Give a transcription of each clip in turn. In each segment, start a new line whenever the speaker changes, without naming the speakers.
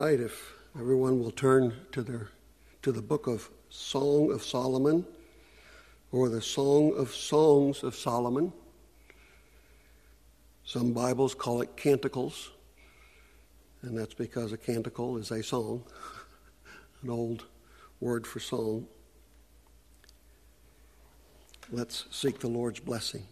Right, if everyone will turn to the book of Song of Solomon, or the Song of Songs of Solomon. Some Bibles call it canticles, and that's because a canticle is a song, an old word for song. Let's seek the Lord's blessing.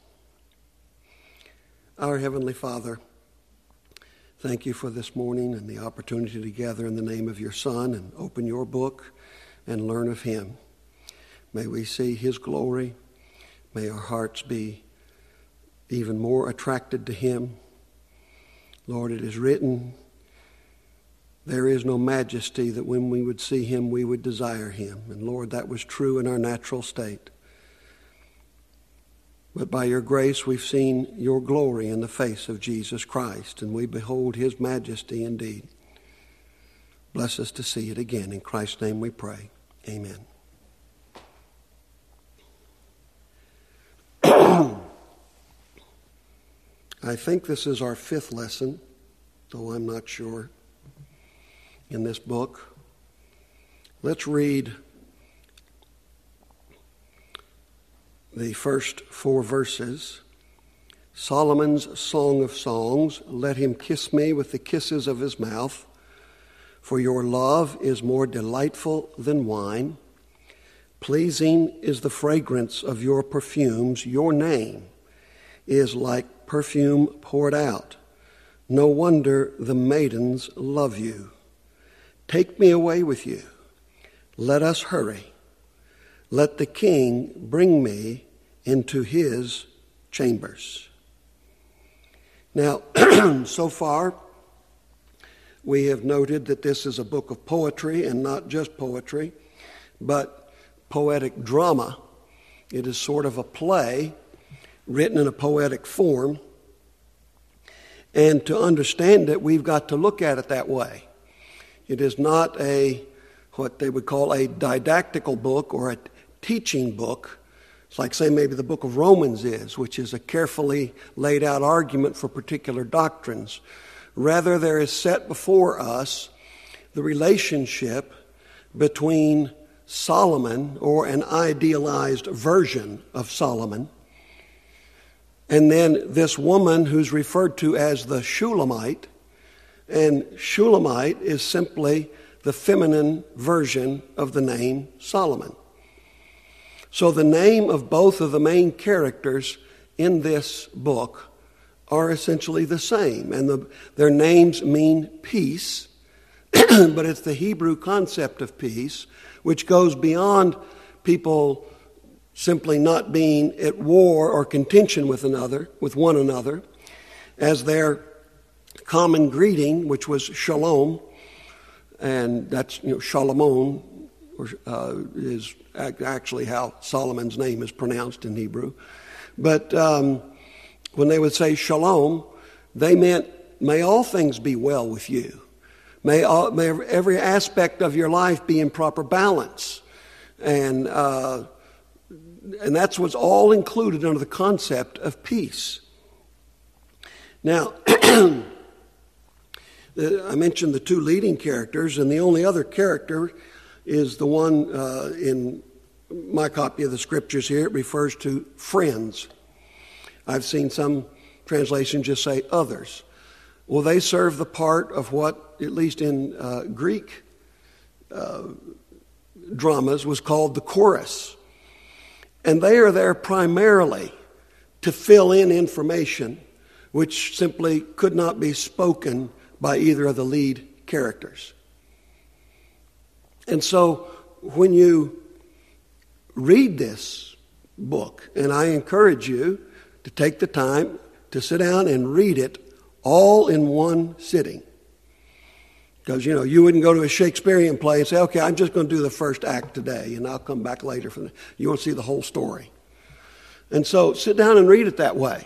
Our Heavenly Father, thank you for this morning and the opportunity to gather in the name of your Son and open your book and learn of him. May we see his glory. May our hearts be even more attracted to him. Lord, it is written, there is no majesty that when we would see him, we would desire him. And Lord, that was true in our natural state. But by your grace, we've seen your glory in the face of Jesus Christ, and we behold his majesty indeed. Bless us to see it again. In Christ's name we pray. Amen. I think this is our fifth lesson, though I'm not sure, in this book. Let's read the first 4 verses. Solomon's Song of Songs, let him kiss me with the kisses of his mouth, for your love is more delightful than wine. Pleasing is the fragrance of your perfumes. Your name is like perfume poured out. No wonder the maidens love you. Take me away with you. Let us hurry. Let the king bring me into his chambers. Now, so far, we have noted that this is a book of poetry, and not just poetry, but poetic drama. It is sort of a play written in a poetic form. And to understand it, we've got to look at it that way. It is not what they would call a didactical book or a teaching book. It's like, say, maybe the book of Romans is, which is a carefully laid out argument for particular doctrines. Rather, there is set before us the relationship between Solomon, or an idealized version of Solomon, and then this woman who's referred to as the Shulamite. And Shulamite is simply the feminine version of the name Solomon. So the name of both of the main characters in this book are essentially the same. And their names mean peace, but it's the Hebrew concept of peace, which goes beyond people simply not being at war or contention with one another, as their common greeting, which was shalom, and that's Shalomon, is actually how Solomon's name is pronounced in Hebrew. But when they would say shalom, they meant, may all things be well with you. May every aspect of your life be in proper balance. And that's what's all included under the concept of peace. Now, I mentioned the 2 leading characters, and the only other character is the one in my copy of the scriptures here. It refers to friends. I've seen some translations just say others. Well, they serve the part of what, at least in Greek dramas, was called the chorus. And they are there primarily to fill in information which simply could not be spoken by either of the lead characters. And so when you read this book, and I encourage you to take the time to sit down and read it all in one sitting. Because, you wouldn't go to a Shakespearean play and say, okay, I'm just going to do the first act today, and I'll come back later. You want to see the whole story. And so sit down and read it that way.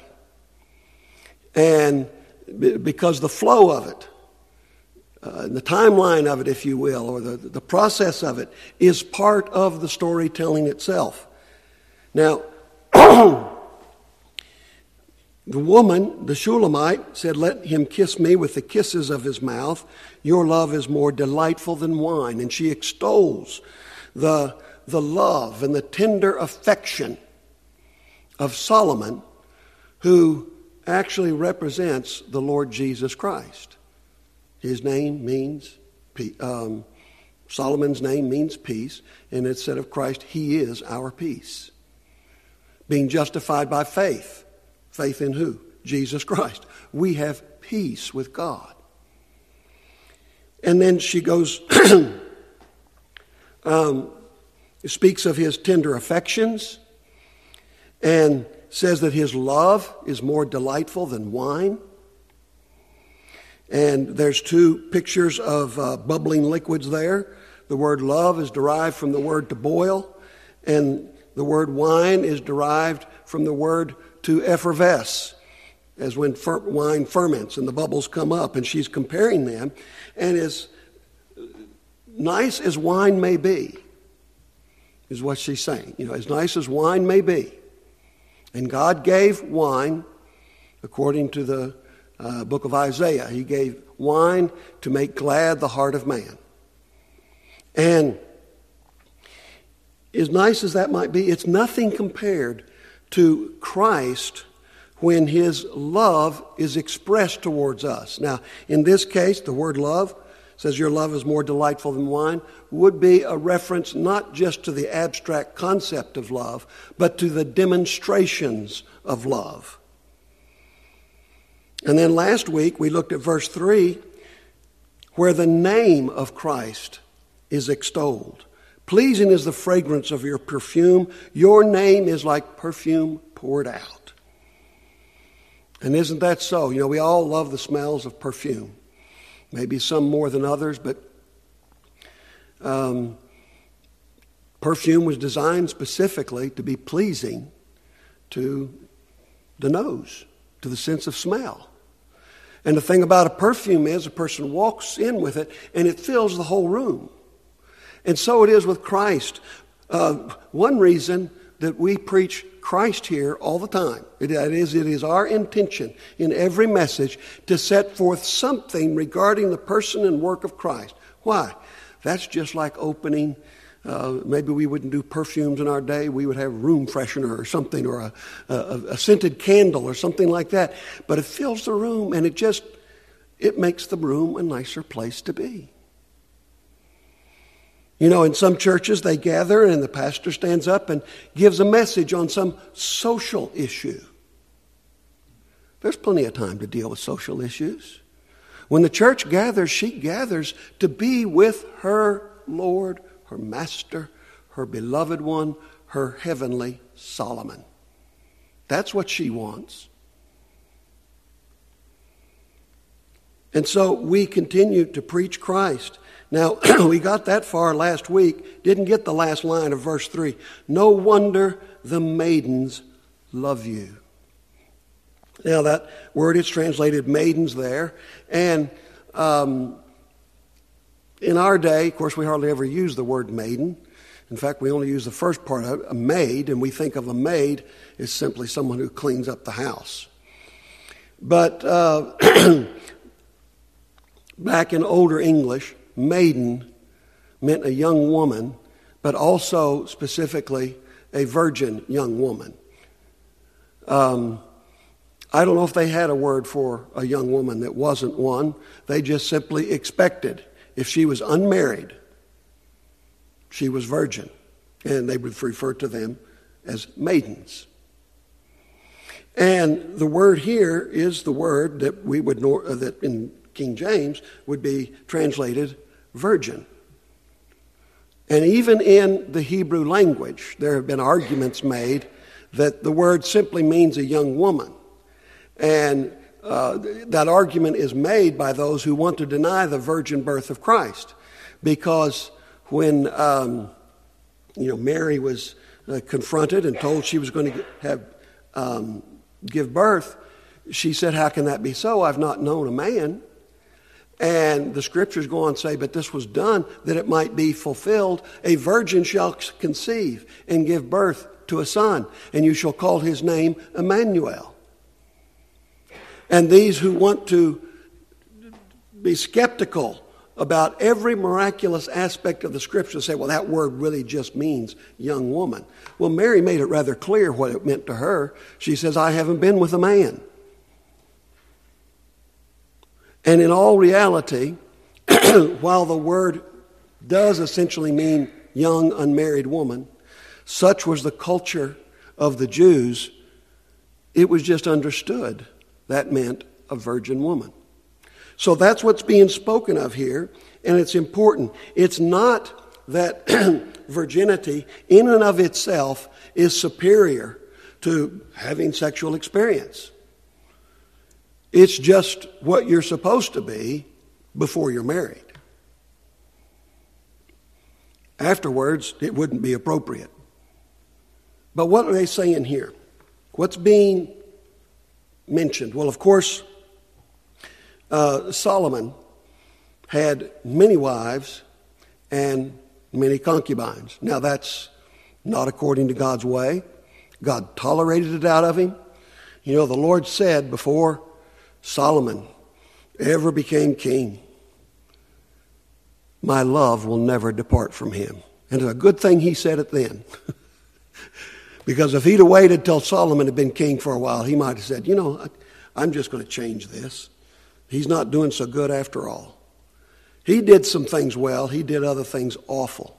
And because the flow of it, the timeline of it, if you will, or the process of it, is part of the storytelling itself. Now, The woman, the Shulamite, said, "Let him kiss me with the kisses of his mouth. Your love is more delightful than wine." And she extols the love and the tender affection of Solomon, who actually represents the Lord Jesus Christ. His name means, Solomon's name means peace, and it said of Christ, he is our peace. Being justified by faith. Faith in who? Jesus Christ. We have peace with God. And then she goes, speaks of his tender affections and says that his love is more delightful than wine. And there's two pictures of bubbling liquids there. The word love is derived from the word to boil, and the word wine is derived from the word to effervesce, as when wine ferments and the bubbles come up. And she's comparing them. And as nice as wine may be, is what she's saying. As nice as wine may be. And God gave wine, according to the book of Isaiah. He gave wine to make glad the heart of man. And as nice as that might be, it's nothing compared to Christ when his love is expressed towards us. Now, in this case, the word love says your love is more delightful than wine, would be a reference not just to the abstract concept of love, but to the demonstrations of love. And then last week we looked at verse 3, where the name of Christ is extolled. Pleasing is the fragrance of your perfume. Your name is like perfume poured out. And isn't that so? We all love the smells of perfume. Maybe some more than others, but perfume was designed specifically to be pleasing to the nose, to the sense of smell. And the thing about a perfume is a person walks in with it and it fills the whole room. And so it is with Christ. One reason that we preach Christ here all the time, it is our intention in every message to set forth something regarding the person and work of Christ. Why? That's just like opening, maybe we wouldn't do perfumes in our day, we would have room freshener or something, or a scented candle or something like that. But it fills the room and it makes the room a nicer place to be. In some churches they gather and the pastor stands up and gives a message on some social issue. There's plenty of time to deal with social issues. When the church gathers, she gathers to be with her Lord, her Master, her beloved one, her heavenly Solomon. That's what she wants. And so we continue to preach Christ. Now, we got that far last week, didn't get the last line of verse 3. No wonder the maidens love you. Now, that word is translated maidens there. And in our day, of course, we hardly ever use the word maiden. In fact, we only use the first part of it, a maid, and we think of a maid as simply someone who cleans up the house. But back in older English, maiden meant a young woman, but also specifically a virgin young woman. I don't know if they had a word for a young woman that wasn't one. They just simply expected if she was unmarried, she was virgin, and they would refer to them as maidens. And the word here is the word that we would that in King James would be translated virgin. And even in the Hebrew language, there have been arguments made that the word simply means a young woman. And that argument is made by those who want to deny the virgin birth of Christ. Because when Mary was confronted and told she was going to give birth, she said, "How can that be so? I've not known a man." And the scriptures go on and say, "But this was done that it might be fulfilled. A virgin shall conceive and give birth to a son, and you shall call his name Emmanuel." And these who want to be skeptical about every miraculous aspect of the Scripture say, well, that word really just means young woman. Well, Mary made it rather clear what it meant to her. She says, I haven't been with a man. And in all reality, while the word does essentially mean young, unmarried woman, such was the culture of the Jews, it was just understood that meant a virgin woman. So that's what's being spoken of here, and it's important. It's not that virginity in and of itself is superior to having sexual experience. It's just what you're supposed to be before you're married. Afterwards, it wouldn't be appropriate. But what are they saying here? What's being mentioned? Well, of course, Solomon had many wives and many concubines. Now, that's not according to God's way. God tolerated it out of him. You know, the Lord said before Solomon ever became king, my love will never depart from him. And it's a good thing he said it then. Because if he'd have waited till Solomon had been king for a while, he might have said, you know, I'm just going to change this. He's not doing so good after all. He did some things well. He did other things awful.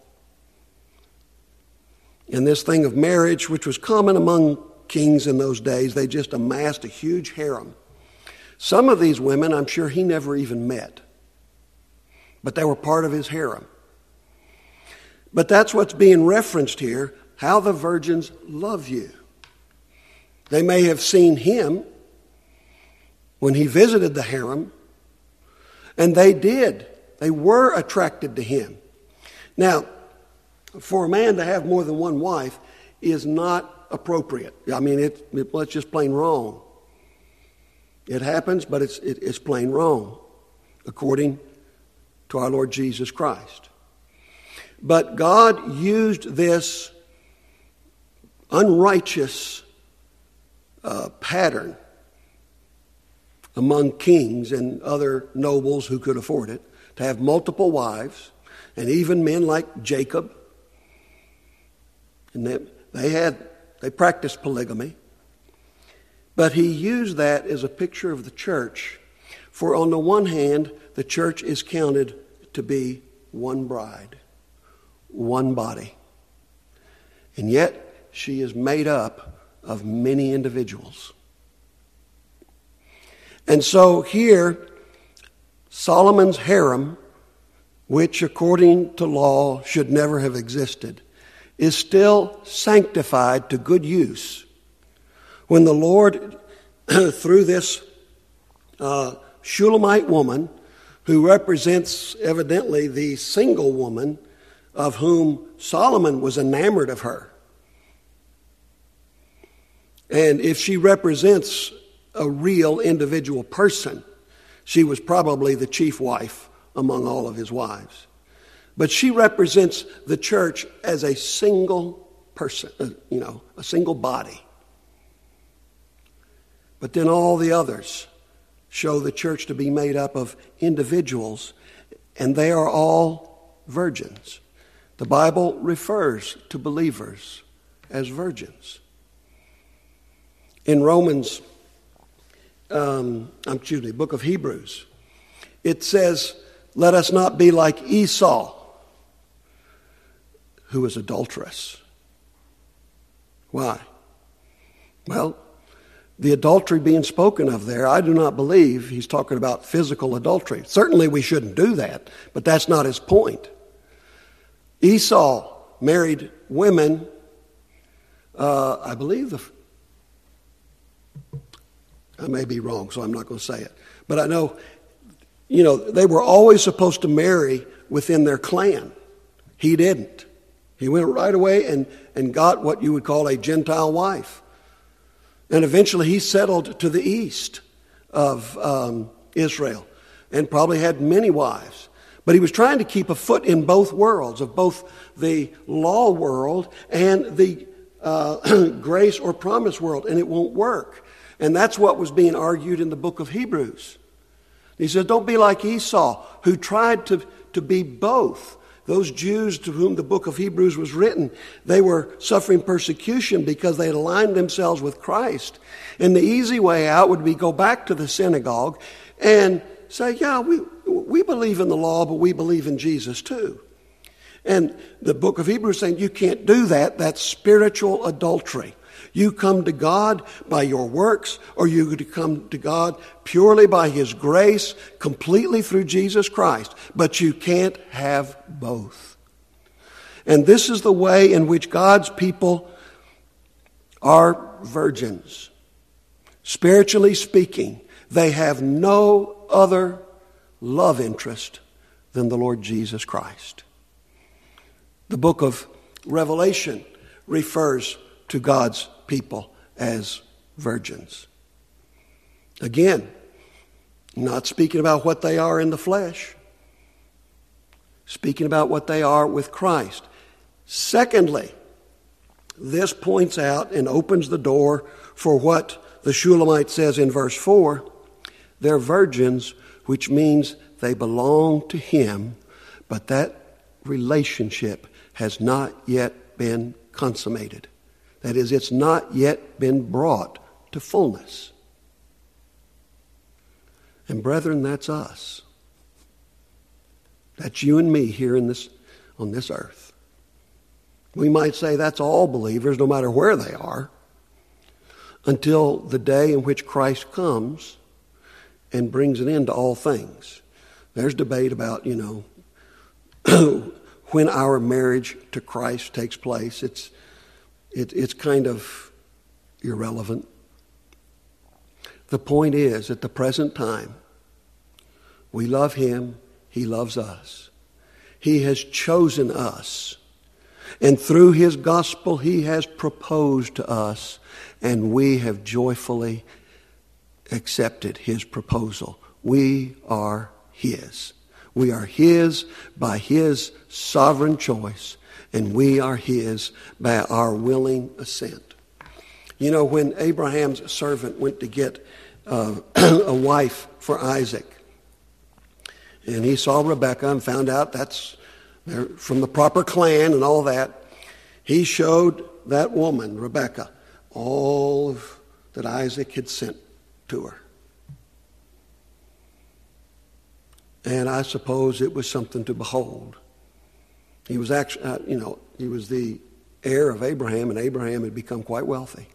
And this thing of marriage, which was common among kings in those days, they just amassed a huge harem. Some of these women, I'm sure he never even met. But they were part of his harem. But that's what's being referenced here, how the virgins love you. They may have seen him when he visited the harem, and they did. They were attracted to him. Now, for a man to have more than one wife is not appropriate. I mean, it's just plain wrong. It happens, but it's plain wrong, according to our Lord Jesus Christ. But God used this unrighteous pattern among kings and other nobles who could afford it to have multiple wives, and even men like Jacob. And they practiced polygamy. But he used that as a picture of the church. For on the one hand, the church is counted to be one bride, one body. And yet, she is made up of many individuals. And so here, Solomon's harem, which according to law should never have existed, is still sanctified to good use when the Lord, through this Shulamite woman, who represents evidently the single woman of whom Solomon was enamored of her. And if she represents a real individual person, she was probably the chief wife among all of his wives. But she represents the church as a single person, a single body. But then all the others show the church to be made up of individuals, and they are all virgins. The Bible refers to believers as virgins. In Romans, book of Hebrews, it says, let us not be like Esau, who was adulterous. Why? Well, the adultery being spoken of there, I do not believe he's talking about physical adultery. Certainly we shouldn't do that, but that's not his point. Esau married women, I believe I may be wrong, so I'm not going to say it. But I know, they were always supposed to marry within their clan. He didn't. He went right away and got what you would call a Gentile wife. And eventually he settled to the east of Israel and probably had many wives. But he was trying to keep a foot in both worlds, of both the law world and the grace or promise world, and it won't work. And that's what was being argued in the book of Hebrews. He says, don't be like Esau, who tried to be both. Those Jews to whom the book of Hebrews was written, they were suffering persecution because they had aligned themselves with Christ. And the easy way out would be go back to the synagogue and say, yeah, we believe in the law, but we believe in Jesus too. And the book of Hebrews is saying you can't do that. That's spiritual adultery. You come to God by your works, or you come to God purely by His grace, completely through Jesus Christ. But you can't have both. And this is the way in which God's people are virgins. Spiritually speaking, they have no other love interest than the Lord Jesus Christ. The book of Revelation refers to God's people as virgins. Again, not speaking about what they are in the flesh, speaking about what they are with Christ. Secondly, this points out and opens the door for what the Shulamite says in verse 4. They're virgins, which means they belong to Him, but that relationship has not yet been consummated. That is, it's not yet been brought to fullness. And brethren, that's us. That's you and me here on this earth. We might say that's all believers, no matter where they are, until the day in which Christ comes and brings an end to all things. There's debate about, when our marriage to Christ takes place. It's kind of irrelevant. The point is, at the present time, we love Him, He loves us. He has chosen us, and through His gospel He has proposed to us, and we have joyfully accepted His proposal. We are His. We are His by His sovereign choice, and we are His by our willing assent. When Abraham's servant went to get a wife for Isaac, and he saw Rebekah and found out that's from the proper clan and all that, he showed that woman, Rebekah, all that Isaac had sent to her. And I suppose it was something to behold. He was actually, he was the heir of Abraham, and Abraham had become quite wealthy.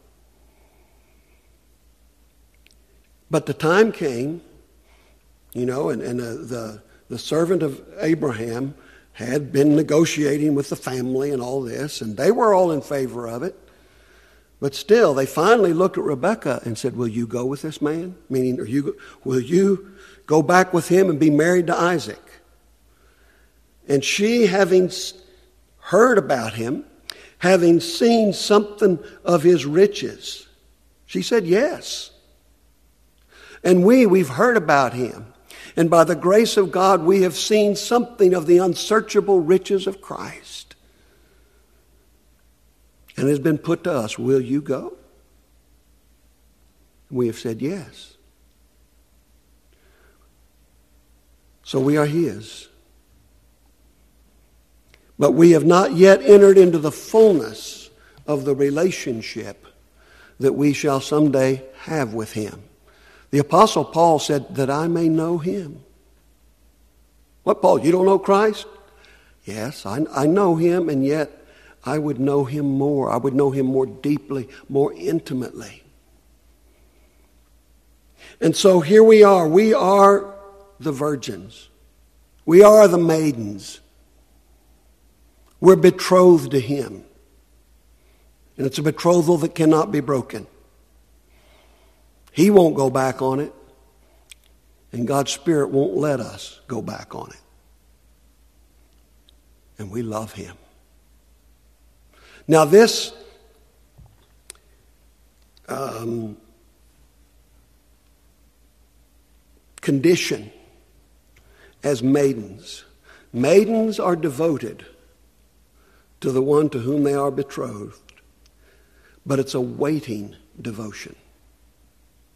But the time came, and the servant of Abraham had been negotiating with the family and all this, and they were all in favor of it. But still, they finally looked at Rebekah and said, will you go with this man? Meaning, will you go back with him and be married to Isaac? And she, having heard about him, having seen something of his riches, she said yes. And we've heard about him. And by the grace of God, we have seen something of the unsearchable riches of Christ. And it has been put to us, will you go? We have said yes. So we are His. But we have not yet entered into the fullness of the relationship that we shall someday have with Him. The Apostle Paul said, that I may know Him. What, Paul, you don't know Christ? Yes, I know Him, and yet I would know Him more. I would know Him more deeply, more intimately. And so here we are. We are the virgins. We are the maidens. We're betrothed to Him. And it's a betrothal that cannot be broken. He won't go back on it. And God's Spirit won't let us go back on it. And we love Him. Now this condition as maidens. Maidens are devoted to the one to whom they are betrothed. But it's a waiting devotion.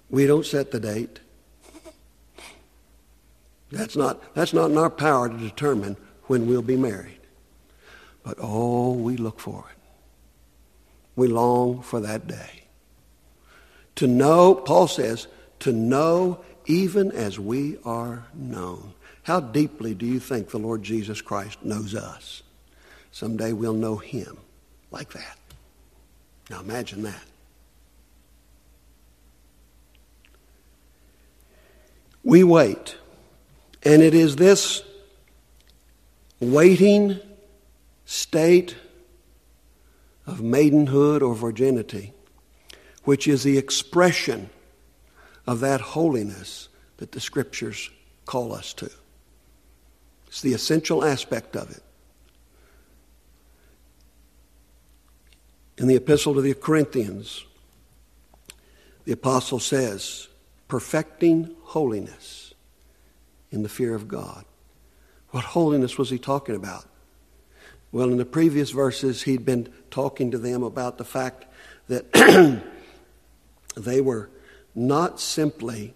We don't set the date. That's not in our power to determine when we'll be married. But we look for it. We long for that day. To know, Paul says, to know even as we are known. How deeply do you think the Lord Jesus Christ knows us? Someday we'll know him like that. Now imagine that. We wait. And it is this waiting state of maidenhood or virginity which is the expression of that holiness that the Scriptures call us to. It's the essential aspect of it. In the Epistle to the Corinthians, the apostle says, perfecting holiness in the fear of God. What holiness was he talking about? Well, in the previous verses, he'd been talking to them about the fact that they were not simply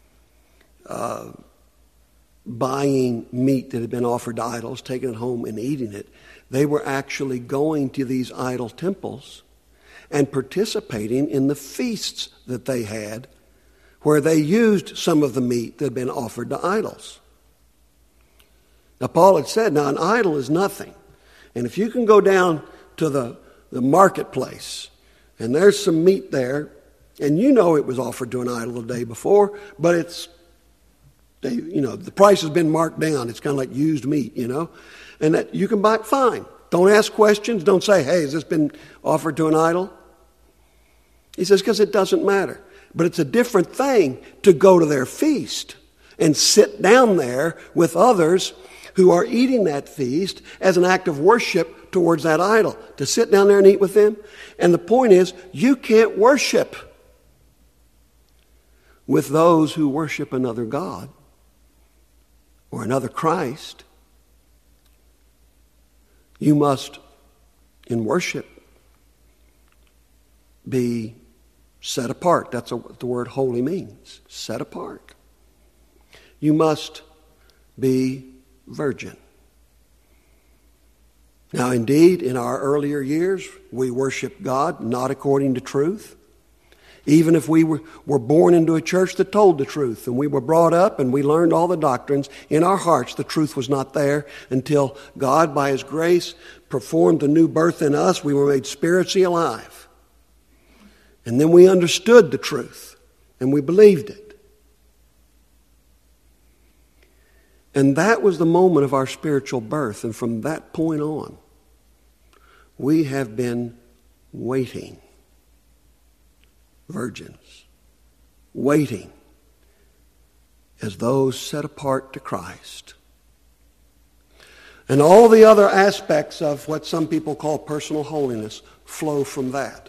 buying meat that had been offered to idols, taking it home and eating it. They were actually going to these idol temples and participating in the feasts that they had, where they used some of the meat that had been offered to idols. Now, Paul had said, now an idol is nothing. And if you can go down to the marketplace and there's some meat there, and you know it was offered to an idol the day before, but the price has been marked down. It's kind of like used meat, and that you can buy it, fine. Don't ask questions. Don't say, hey, has this been offered to an idol? He says, because it doesn't matter. But it's a different thing to go to their feast and sit down there with others who are eating that feast as an act of worship towards that idol. To sit down there and eat with them. And the point is, you can't worship with those who worship another God or another Christ. You must, in worship, be set apart. That's what the word holy means. Set apart. You must be virgin. Now, indeed, in our earlier years, we worshiped God not according to truth. Even if we were born into a church that told the truth, and we were brought up and we learned all the doctrines, in our hearts the truth was not there until God, by His grace, performed a new birth in us. We were made spiritually alive. And then we understood the truth, and we believed it. And that was the moment of our spiritual birth, and from that point on, we have been waiting. Virgins, waiting as those set apart to Christ. And all the other aspects of what some people call personal holiness flow from that.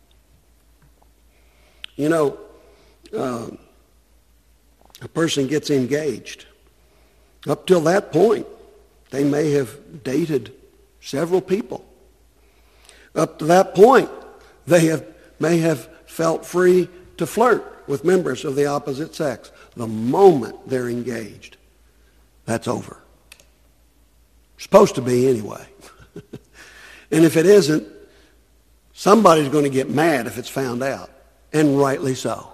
A person gets engaged. Up till that point, they may have dated several people. Up to that point, they may have felt free to flirt with members of the opposite sex. The moment they're engaged, that's over. Supposed to be anyway. And if it isn't, somebody's going to get mad if it's found out, and rightly so.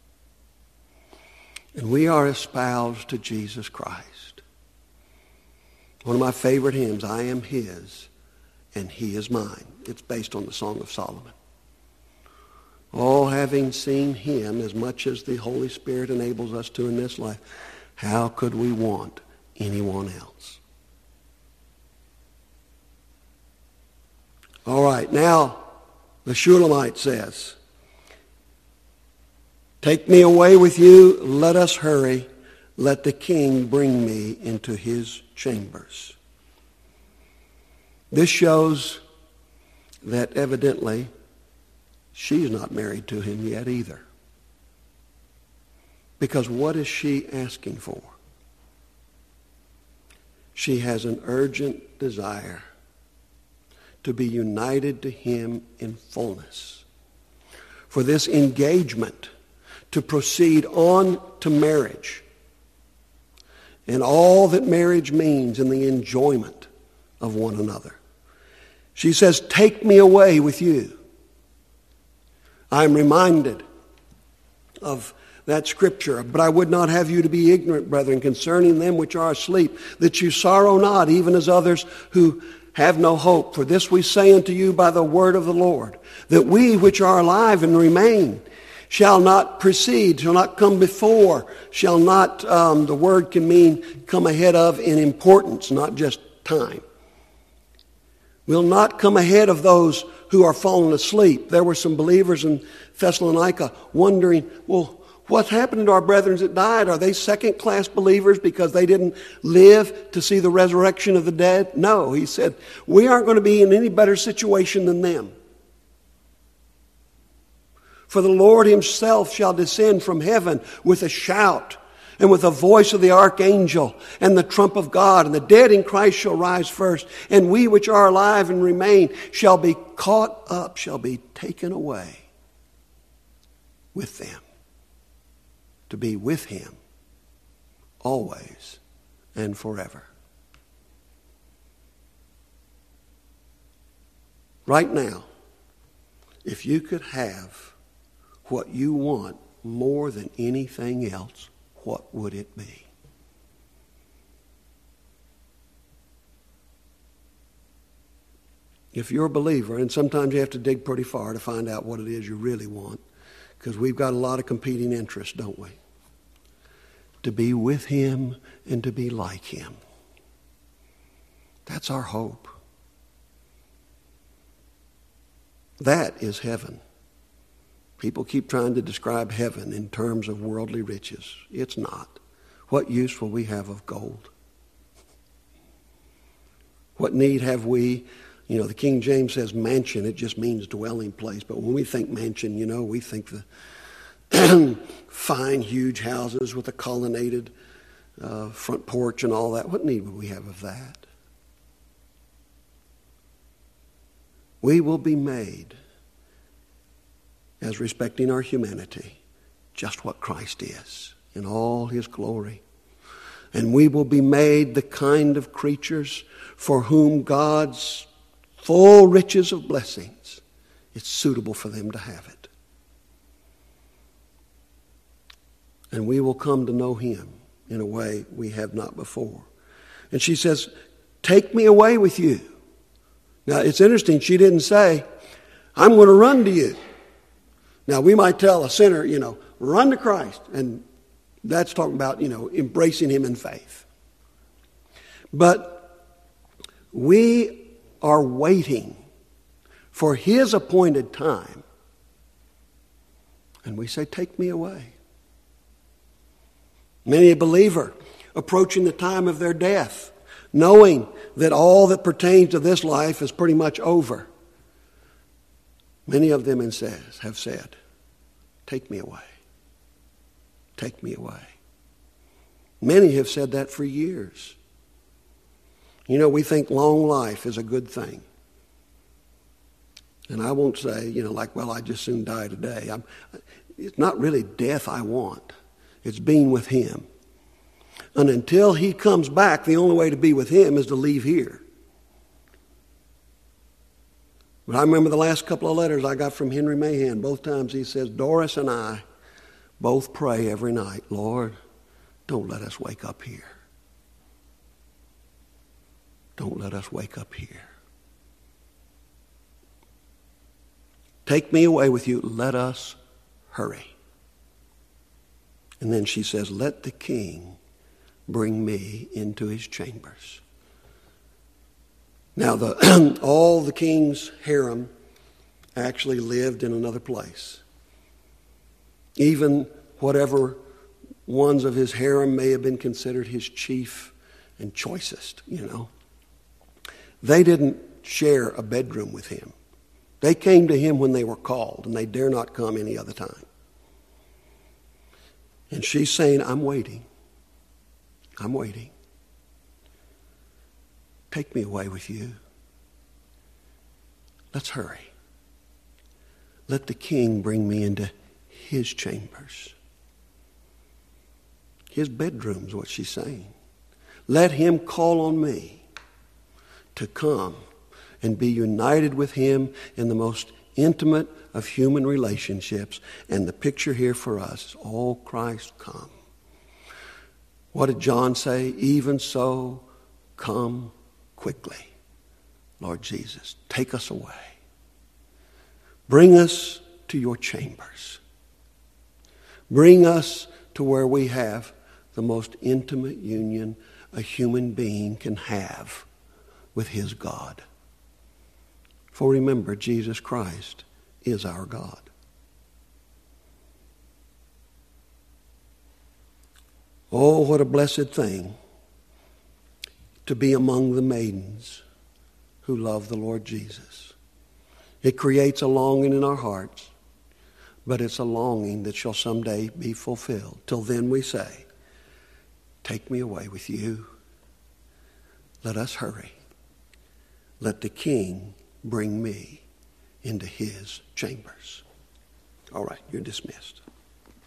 And we are espoused to Jesus Christ. One of my favorite hymns, I am His and He is mine. It's based on the Song of Solomon. All having seen Him as much as the Holy Spirit enables us to in this life, how could we want anyone else? All right, now the Shulamite says, take me away with you, let us hurry, let the king bring me into his chambers. This shows that evidently she's not married to him yet either. Because what is she asking for? She has an urgent desire to be united to him in fullness. For this engagement to proceed on to marriage and all that marriage means in the enjoyment of one another. She says, take me away with you. I'm reminded of that scripture, but I would not have you to be ignorant, brethren, concerning them which are asleep, that you sorrow not, even as others who have no hope. For this we say unto you by the word of the Lord, that we which are alive and remain shall not precede, shall not come before, shall not, the word can mean come ahead of in importance, not just time. Will not come ahead of those who are fallen asleep. There were some believers in Thessalonica wondering, well, what happened to our brethren that died? Are they second-class believers because they didn't live to see the resurrection of the dead? No, he said, we aren't going to be in any better situation than them. For the Lord himself shall descend from heaven with a shout and with the voice of the archangel and the trump of God, and the dead in Christ shall rise first, and we which are alive and remain shall be caught up, shall be taken away with them, to be with him always and forever. Right now, if you could have what you want more than anything else, what would it be? If you're a believer, and sometimes you have to dig pretty far to find out what it is you really want, because we've got a lot of competing interests, don't we? To be with him and to be like him. That's our hope. That is heaven. People keep trying to describe heaven in terms of worldly riches. It's not. What use will we have of gold? What need have we? You know, the King James says mansion. It just means dwelling place. But when we think mansion, you know, we think the fine, huge houses with a colonnaded front porch and all that. What need would we have of that? We will be made, as respecting our humanity, just what Christ is in all his glory. And we will be made the kind of creatures for whom God's full riches of blessings, it's suitable for them to have it. And we will come to know him in a way we have not before. And she says, take me away with you. Now, it's interesting, she didn't say, I'm going to run to you. Now, we might tell a sinner, you know, run to Christ. And that's talking about, you know, embracing him in faith. But we are waiting for his appointed time. And we say, take me away. Many a believer approaching the time of their death, knowing that all that pertains to this life is pretty much over. Many of them have said, take me away. Take me away. Many have said that for years. You know, we think long life is a good thing. And I won't say, you know, like, well, I just soon die today. It's not really death I want. It's being with him. And until he comes back, the only way to be with him is to leave here. But I remember the last couple of letters I got from Henry Mahan. Both times he says, Doris and I both pray every night, Lord, don't let us wake up here. Don't let us wake up here. Take me away with you. Let us hurry. And then she says, let the king bring me into his chambers. Now, all the king's harem actually lived in another place. Even whatever ones of his harem may have been considered his chief and choicest, you know. They didn't share a bedroom with him. They came to him when they were called, and they dare not come any other time. And she's saying, I'm waiting. I'm waiting. Take me away with you. Let's hurry. Let the king bring me into his chambers. his bedroom is what she's saying. Let him call on me to come and be united with him in the most intimate of human relationships. And the picture here for us is, oh, Christ, come. What did John say? Even so, come quickly. Lord Jesus, take us away. Bring us to your chambers. Bring us to where we have the most intimate union a human being can have with his God. For remember, Jesus Christ is our God. Oh, what a blessed thing to be among the maidens who love the Lord Jesus. It creates a longing in our hearts, but it's a longing that shall someday be fulfilled. Till then we say, take me away with you. Let us hurry. Let the King bring me into his chambers. All right, you're dismissed.